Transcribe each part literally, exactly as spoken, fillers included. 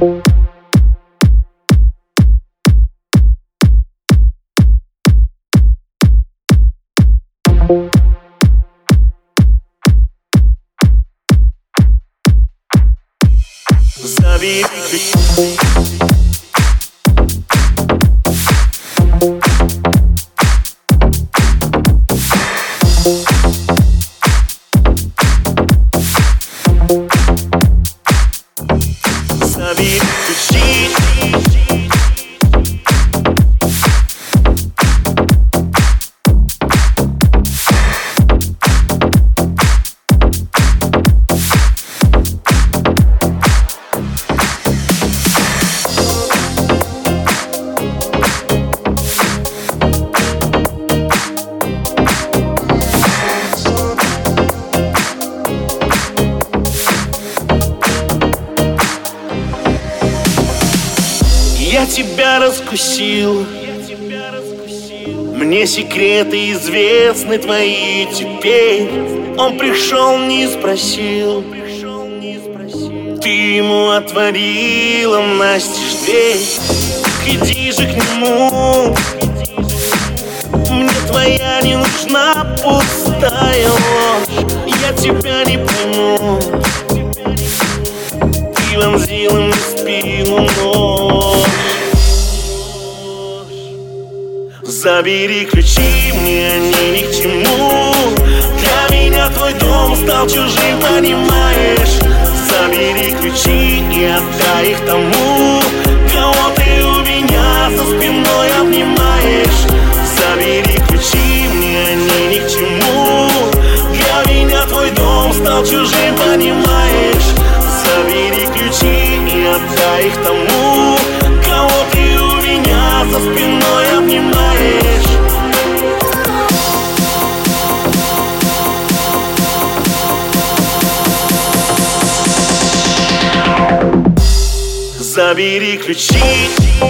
Забери ключи. Забери ключи. Я тебя раскусил, мне секреты известны твои теперь. Он пришел, не спросил, ты ему отворила настежь дверь. Иди же к нему, мне твоя не нужна пустая ложь. Я тебя не пойму, ты вонзила мне в спину нож. Забери ключи, мне они ни к чему. Для меня твой дом стал чужим, понимаешь? Забери ключи и отдай их тому, кого ты у меня за спиной обнимаешь. Забери ключи, мне они ни к чему. Для меня твой дом стал чужим, понимаешь? Забери ключи и отдай их тому, кого ты у меня за спиной обнимаешь. Забери ключи.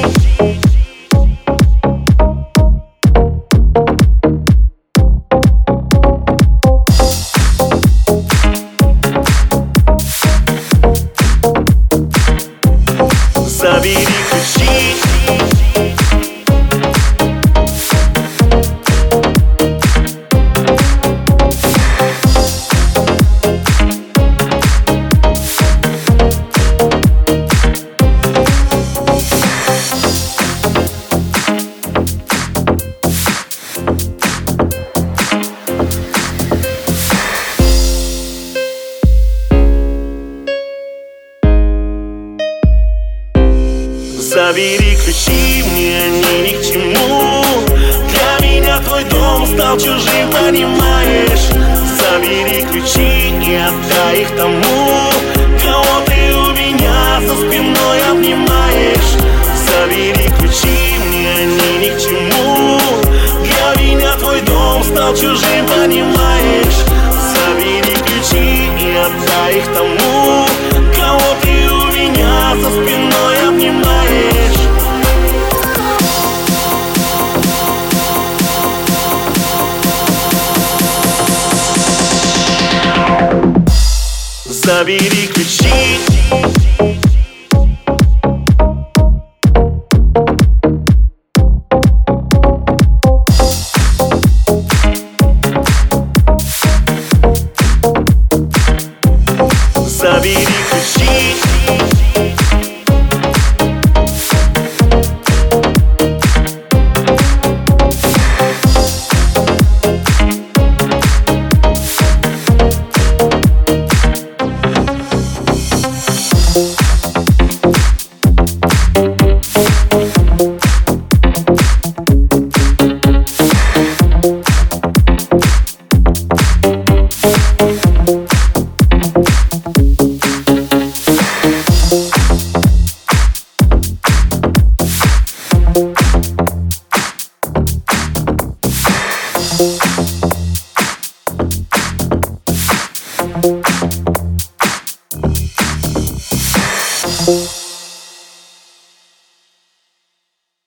Забери ключи. Забери ключи, мне они ни к чему. Для меня твой дом стал чужим, понимаешь? Забери ключи и отдай их тому, кого ты у меня за спиной обнимаешь. Забери ключи, мне они ни к чему. Для меня твой дом стал чужим, понимаешь? Забери ключи и отдай их тому, кого ты у меня за спиной обнимаешь. Забери ключи.